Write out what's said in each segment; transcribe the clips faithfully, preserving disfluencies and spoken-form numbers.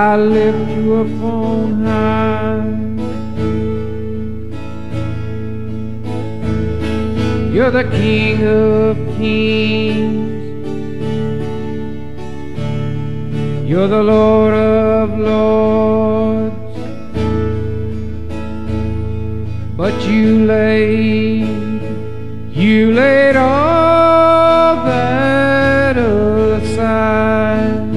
I lift you up on high. You're the King of Kings. You're the Lord of Lords. But you laid, you laid all that aside.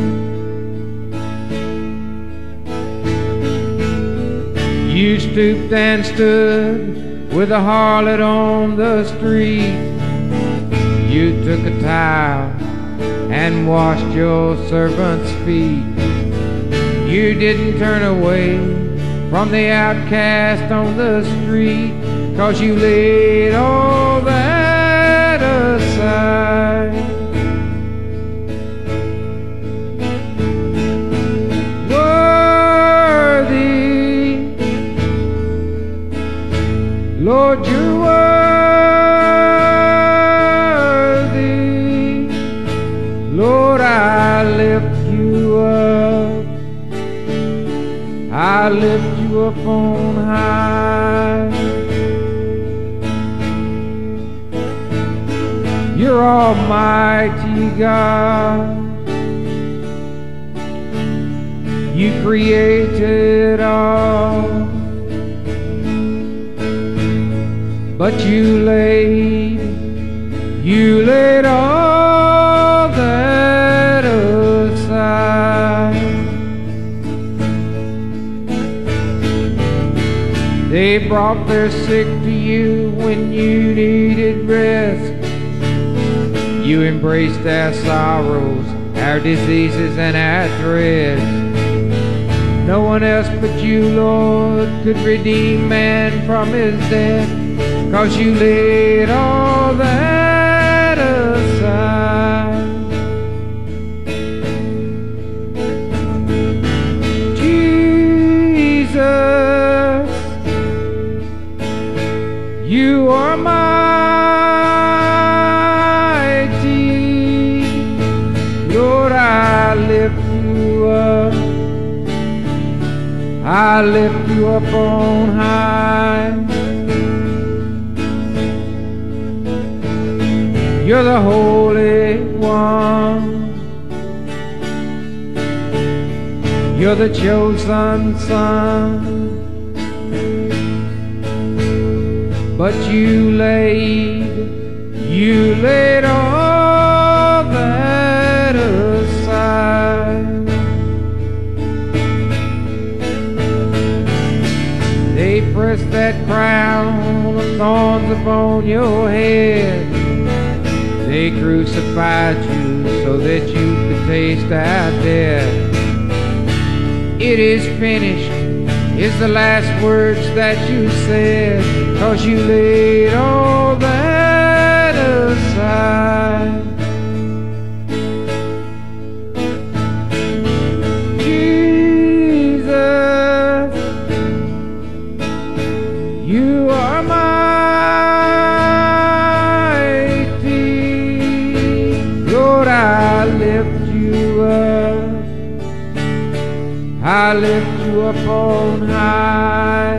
You stooped and stood with a harlot on the street. You took a towel and washed your servant's feet. You didn't turn away from the outcast on the street, 'cause you laid all that aside. Worthy, Lord, you're worthy. Lord, I lift you up. I lift you up on high. You're Almighty God. You created all, but you laid, you laid all that aside. They brought their sick to you when you needed rest. You embraced our sorrows, our diseases, and our dreads. No one else but you, Lord, could redeem man from his death, 'cause you laid all that aside. Jesus, you are mighty. Lord, I lift you up. I lift you up on high. You're the Holy One. You're the chosen Son. But you laid, you laid all that aside. They pressed that crown of thorns upon your head. They crucified you so that you could taste our death. It is finished is the last words that you said, 'cause you laid all that aside. Jesus, you are mighty. Lord, I lift you up. I lift you up on high.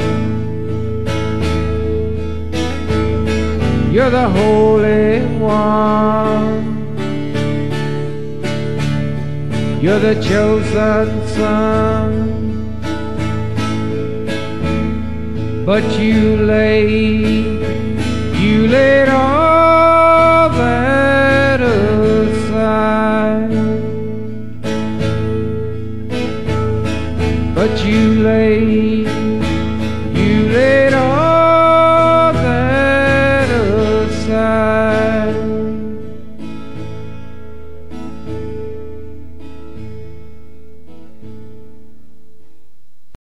You're the Holy One. You're the chosen Son. But you laid, you laid all that aside. But you laid,